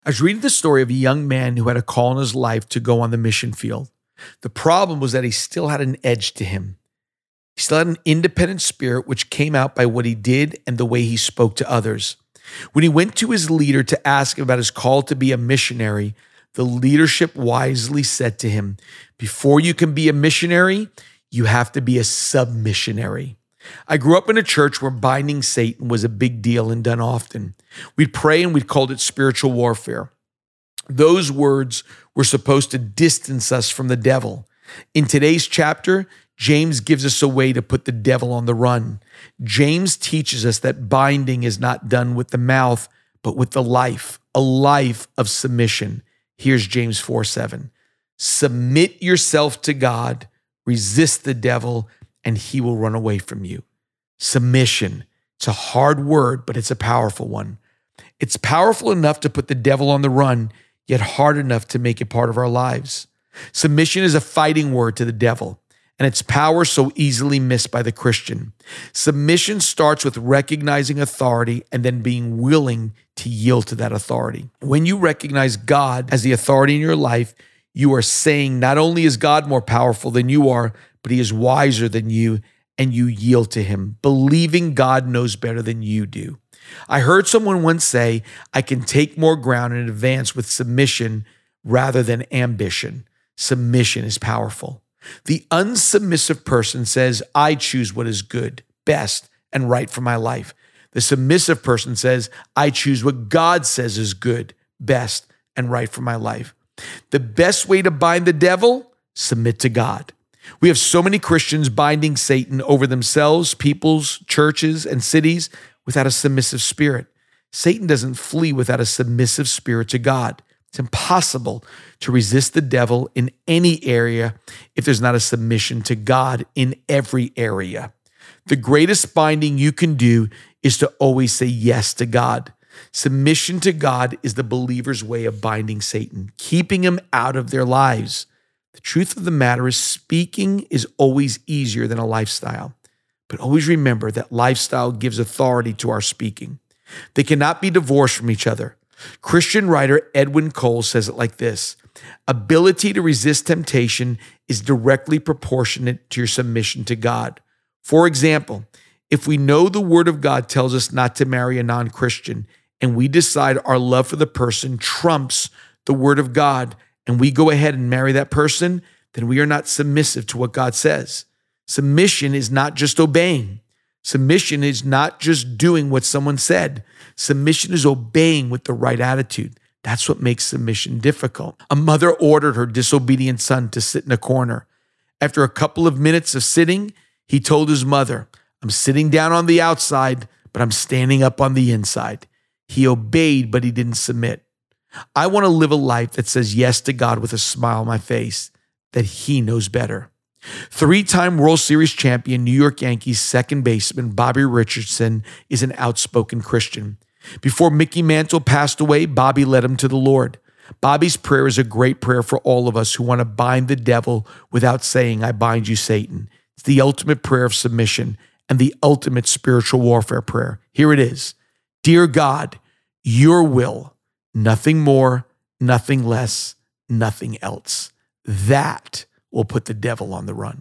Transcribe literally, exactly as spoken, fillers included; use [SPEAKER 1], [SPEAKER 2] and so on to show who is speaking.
[SPEAKER 1] I was reading the story of a young man who had a call in his life to go on the mission field. The problem was that he still had an edge to him. He still had an independent spirit, which came out by what he did and the way he spoke to others. When he went to his leader to ask him about his call to be a missionary, the leadership wisely said to him, before you can be a missionary, you have to be a submissionary. I grew up in a church where binding Satan was a big deal and done often. We'd pray and we'd call it spiritual warfare. Those words were supposed to distance us from the devil. In today's chapter, James gives us a way to put the devil on the run. James teaches us that binding is not done with the mouth, but with the life, a life of submission. Here's James four seven. Submit yourself to God, resist the devil, and he will run away from you. Submission. It's a hard word, but it's a powerful one. It's powerful enough to put the devil on the run, yet hard enough to make it part of our lives. Submission is a fighting word to the devil, and its power so easily missed by the Christian. Submission starts with recognizing authority and then being willing to yield to that authority. When you recognize God as the authority in your life, you are saying not only is God more powerful than you are, but he is wiser than you, and you yield to him, believing God knows better than you do. I heard someone once say, I can take more ground and advance with submission rather than ambition. Submission is powerful. The unsubmissive person says, I choose what is good, best, and right for my life. The submissive person says, I choose what God says is good, best, and right for my life. The best way to bind the devil, submit to God. We have so many Christians binding Satan over themselves, peoples, churches, and cities without a submissive spirit. Satan doesn't flee without a submissive spirit to God. It's impossible to resist the devil in any area if there's not a submission to God in every area. The greatest binding you can do is to always say yes to God. Submission to God is the believer's way of binding Satan, keeping him out of their lives. The truth of the matter is speaking is always easier than a lifestyle. But always remember that lifestyle gives authority to our speaking. They cannot be divorced from each other. Christian writer Edwin Cole says it like this: ability to resist temptation is directly proportionate to your submission to God. For example, if we know the Word of God tells us not to marry a non-Christian, and we decide our love for the person trumps the Word of God, and we go ahead and marry that person, then we are not submissive to what God says. Submission is not just obeying. Submission is not just doing what someone said. Submission is obeying with the right attitude. That's what makes submission difficult. A mother ordered her disobedient son to sit in a corner. After a couple of minutes of sitting, he told his mother, I'm sitting down on the outside, but I'm standing up on the inside. He obeyed, but he didn't submit. I want to live a life that says yes to God with a smile on my face, that he knows better. Three-time World Series champion New York Yankees second baseman Bobby Richardson is an outspoken Christian. Before Mickey Mantle passed away, Bobby led him to the Lord. Bobby's prayer is a great prayer for all of us who want to bind the devil without saying, I bind you, Satan. It's the ultimate prayer of submission and the ultimate spiritual warfare prayer. Here it is. Dear God, your will, nothing more, nothing less, nothing else. That will put the devil on the run.